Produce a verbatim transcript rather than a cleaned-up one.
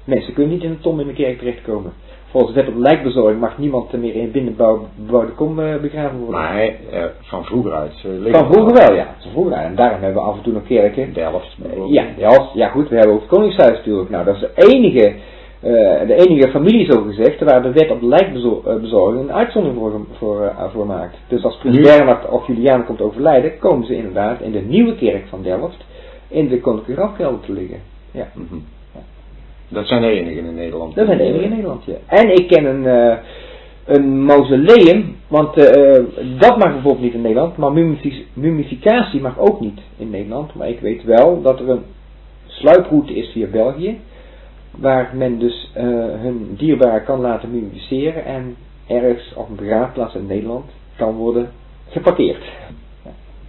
Mensen kunnen niet in een tom in de kerk terechtkomen. Volgens de wet op lijkbezorging mag niemand meer in het binnenbouwde kom uh, begraven worden. Maar uh, van vroeger uit. Uh, van vroeger wel, ja. Van vroeger uit. En daarom hebben we af en toe nog kerken. Delft. Uh, ja, Delft. Ja goed, we hebben ook het Koningshuis natuurlijk. Nou, dat is de enige, uh, de enige familie zo gezegd, waar de wet op lijkbezorging een uitzondering voor, voor, uh, voor maakt. Dus als prins Bernhard of Juliana komt overlijden, komen ze inderdaad in de nieuwe kerk van Delft in de koninklijke grafkelder te liggen. Ja. Mm-hmm. Dat zijn de enigen in Nederland. Dat zijn de enigen in Nederland, ja. En ik ken een, uh, een mausoleum, want uh, dat mag bijvoorbeeld niet in Nederland, maar mummificatie mag ook niet in Nederland. Maar ik weet wel dat er een sluiproute is via België, waar men dus uh, hun dierbaren kan laten mummificeren en ergens op een begraafplaats in Nederland kan worden geparkeerd.